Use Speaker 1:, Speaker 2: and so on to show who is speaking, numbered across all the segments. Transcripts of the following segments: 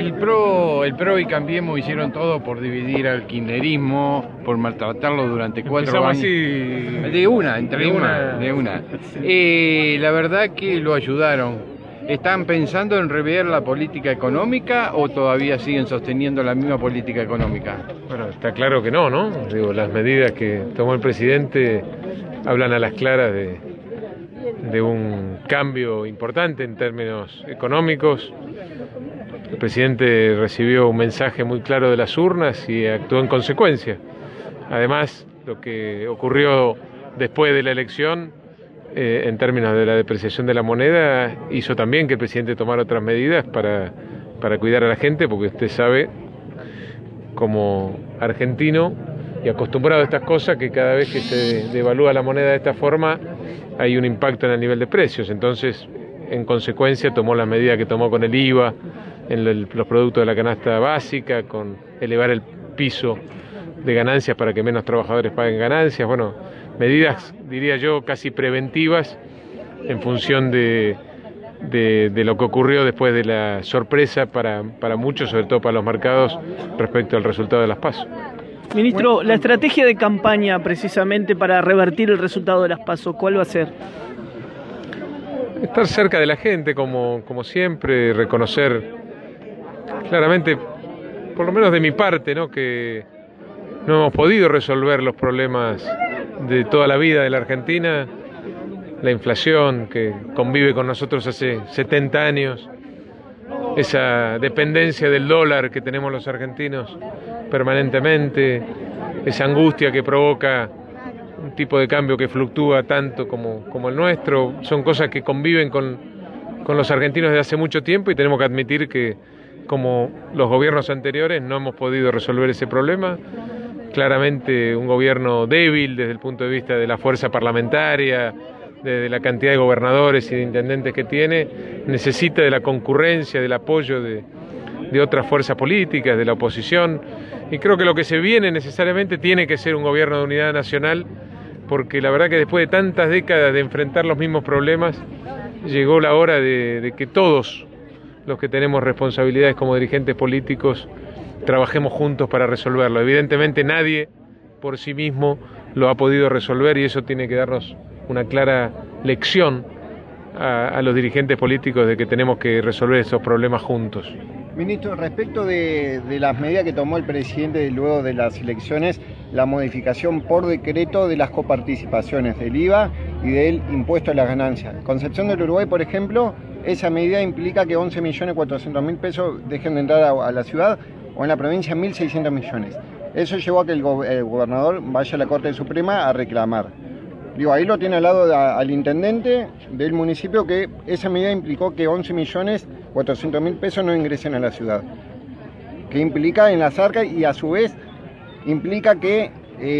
Speaker 1: el PRO y Cambiemos hicieron todo por dividir al kirchnerismo, por maltratarlo durante 4 años.
Speaker 2: Así...
Speaker 1: De una. La verdad que lo ayudaron. ¿Están pensando en rever la política económica o todavía siguen sosteniendo la misma política económica?
Speaker 2: Bueno, está claro que no, ¿no? Digo, las medidas que tomó el presidente hablan a las claras de un cambio importante en términos económicos. El presidente recibió un mensaje muy claro de las urnas y actuó en consecuencia. Además, lo que ocurrió después de la elección, en términos de la depreciación de la moneda, hizo también que el presidente tomara otras medidas para cuidar a la gente, porque usted sabe, como argentino y acostumbrado a estas cosas, que cada vez que se devalúa la moneda de esta forma hay un impacto en el nivel de precios. Entonces, en consecuencia, tomó la medida que tomó con el IVA en los productos de la canasta básica, con elevar el piso de ganancias para que menos trabajadores paguen ganancias. Bueno, medidas, diría yo, casi preventivas en función de lo que ocurrió después de la sorpresa para muchos, sobre todo para los mercados, respecto al resultado de las PASO.
Speaker 3: Ministro, la estrategia de campaña precisamente para revertir el resultado de las PASO, ¿cuál va a ser?
Speaker 2: Estar cerca de la gente, como siempre, reconocer claramente, por lo menos de mi parte, ¿no?, que no hemos podido resolver los problemas de toda la vida de la Argentina, la inflación que convive con nosotros hace 70 años, esa dependencia del dólar que tenemos los argentinos permanentemente, esa angustia que provoca un tipo de cambio que fluctúa tanto como el nuestro, son cosas que conviven con los argentinos desde hace mucho tiempo y tenemos que admitir que, como los gobiernos anteriores, no hemos podido resolver ese problema. Claramente un gobierno débil desde el punto de vista de la fuerza parlamentaria, de la cantidad de gobernadores y de intendentes que tiene, necesita de la concurrencia, del apoyo de otras fuerzas políticas, de la oposición, y creo que lo que se viene necesariamente tiene que ser un gobierno de unidad nacional, porque la verdad que después de tantas décadas de enfrentar los mismos problemas, llegó la hora de que todos los que tenemos responsabilidades como dirigentes políticos trabajemos juntos para resolverlo. Evidentemente nadie por sí mismo lo ha podido resolver y eso tiene que darnos una clara lección a los dirigentes políticos de que tenemos que resolver esos problemas juntos.
Speaker 4: Ministro, respecto de las medidas que tomó el presidente luego de las elecciones, la modificación por decreto de las coparticipaciones del IVA y del impuesto a las ganancias. Concepción del Uruguay, por ejemplo, esa medida implica que 11.400.000 pesos dejen de entrar a la ciudad, o en la provincia 1.600 millones. Eso llevó a que el gobernador vaya a la Corte Suprema a reclamar. Digo, ahí lo tiene al lado al intendente del municipio, que esa medida implicó que 11.400.000 pesos no ingresen a la ciudad. Que implica en las arcas y a su vez implica que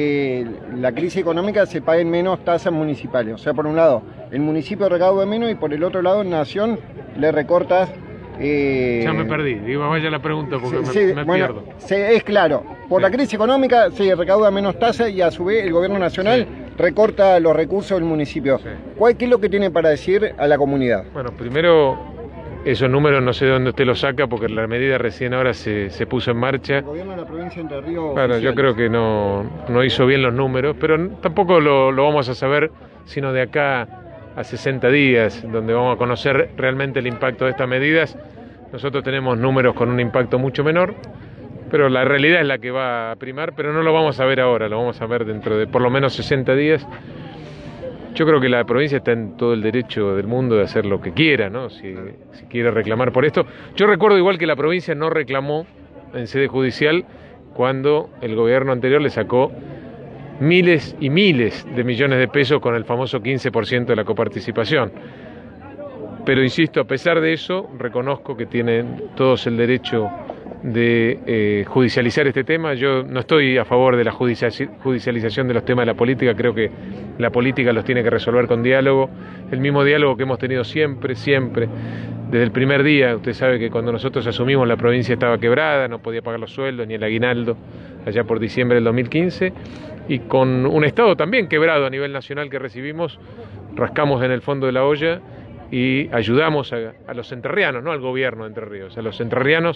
Speaker 4: la crisis económica se paguen menos tasas municipales. O sea, por un lado, el municipio recauda menos y por el otro lado, Nación le recortas.
Speaker 2: Ya me perdí, digo, vaya la pregunta porque me pierdo.
Speaker 4: Es claro, por la crisis económica se recauda menos tasa y a su vez el gobierno nacional recorta los recursos del municipio.
Speaker 2: Sí.
Speaker 4: ¿Qué es lo que tiene para decir a la comunidad?
Speaker 2: Bueno, primero, esos números no sé de dónde usted los saca porque la medida recién ahora se puso en marcha. El
Speaker 4: gobierno de la provincia de Entre Ríos.
Speaker 2: Bueno, yo creo que no hizo bien los números, pero tampoco lo vamos a saber sino de acá a 60 días, donde vamos a conocer realmente el impacto de estas medidas. Nosotros tenemos números con un impacto mucho menor, pero la realidad es la que va a primar, pero no lo vamos a ver ahora, lo vamos a ver dentro de por lo menos 60 días. Yo creo que la provincia está en todo el derecho del mundo de hacer lo que quiera, ¿no? Si quiere reclamar por esto. Yo recuerdo igual que la provincia no reclamó en sede judicial cuando el gobierno anterior le sacó miles y miles de millones de pesos con el famoso 15% de la coparticipación. Pero insisto, a pesar de eso, reconozco que tienen todos el derecho de judicializar este tema. Yo no estoy a favor de la judicialización de los temas de la política, creo que la política los tiene que resolver con diálogo, el mismo diálogo que hemos tenido siempre, desde el primer día. Usted sabe que cuando nosotros asumimos la provincia estaba quebrada, no podía pagar los sueldos ni el aguinaldo, allá por diciembre del 2015, y con un Estado también quebrado a nivel nacional que recibimos, rascamos en el fondo de la olla y ayudamos a los entrerrianos, no al gobierno de Entre Ríos, a los entrerrianos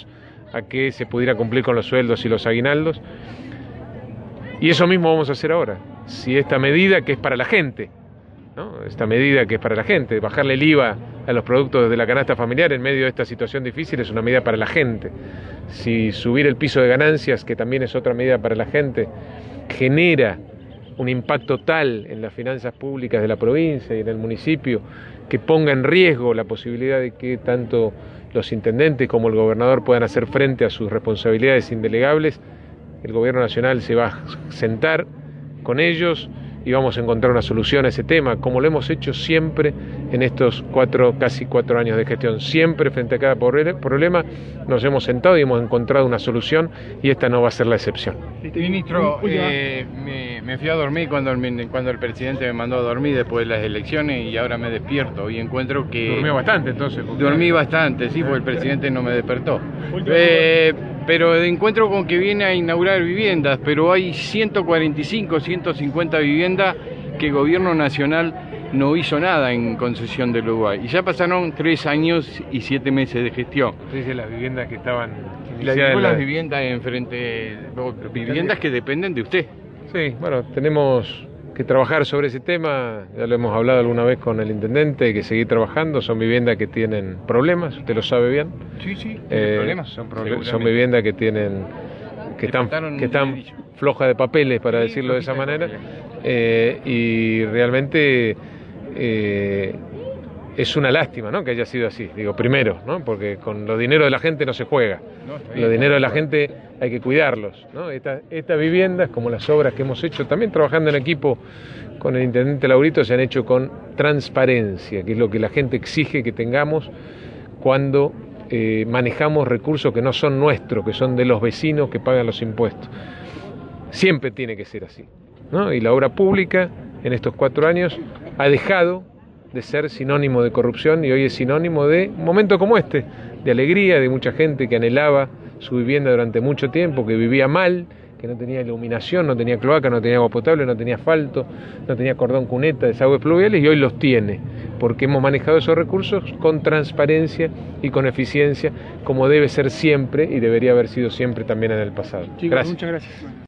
Speaker 2: a que se pudiera cumplir con los sueldos y los aguinaldos. Y eso mismo vamos a hacer ahora. Si esta medida que es para la gente, ¿no? Esta medida que es para la gente, bajarle el IVA a los productos de la canasta familiar en medio de esta situación difícil es una medida para la gente. Si subir el piso de ganancias, que también es otra medida para la gente, genera un impacto tal en las finanzas públicas de la provincia y en el municipio que ponga en riesgo la posibilidad de que tanto los intendentes como el gobernador puedan hacer frente a sus responsabilidades indelegables, el gobierno nacional se va a sentar con ellos y vamos a encontrar una solución a ese tema, como lo hemos hecho siempre en estos casi cuatro años de gestión. Siempre frente a cada problema nos hemos sentado y hemos encontrado una solución, y esta no va a ser la excepción.
Speaker 1: Ministro, me fui a dormir cuando el presidente me mandó a dormir después de las elecciones, y ahora me despierto y encuentro que...
Speaker 2: Durmió bastante entonces.
Speaker 1: Dormí bastante, sí, porque el presidente no me despertó. Pero encuentro con que viene a inaugurar viviendas, pero hay 145, 150 viviendas que el gobierno nacional no hizo nada en concesión del Uruguay. Y ya pasaron 3 años y 7 meses de gestión.
Speaker 2: Dice las viviendas que estaban...
Speaker 1: Las viviendas enfrente, viviendas que dependen de usted.
Speaker 2: Sí, bueno, tenemos que trabajar sobre ese tema, ya lo hemos hablado alguna vez con el intendente, hay que seguir trabajando. Son viviendas que tienen problemas, usted lo sabe bien.
Speaker 1: Sí, problemas, son problemas.
Speaker 2: Son viviendas que están flojas de papeles, para decirlo de esa manera, y realmente es una lástima, ¿no?, que haya sido así. Digo, primero, ¿no?, porque con los dineros de la gente no se juega. Los dineros de la gente hay que cuidarlos, ¿no? Estas viviendas, como las obras que hemos hecho, también trabajando en equipo con el intendente Laurito, se han hecho con transparencia, que es lo que la gente exige que tengamos cuando manejamos recursos que no son nuestros, que son de los vecinos que pagan los impuestos. Siempre tiene que ser así, ¿no? Y la obra pública en estos 4 años ha dejado de ser sinónimo de corrupción, y hoy es sinónimo de un momento como este, de alegría, de mucha gente que anhelaba su vivienda durante mucho tiempo, que vivía mal, que no tenía iluminación, no tenía cloaca, no tenía agua potable, no tenía asfalto, no tenía cordón cuneta, desagües pluviales, y hoy los tiene, porque hemos manejado esos recursos con transparencia y con eficiencia, como debe ser siempre y debería haber sido siempre también en el pasado.
Speaker 3: Chicos, gracias. Muchas gracias.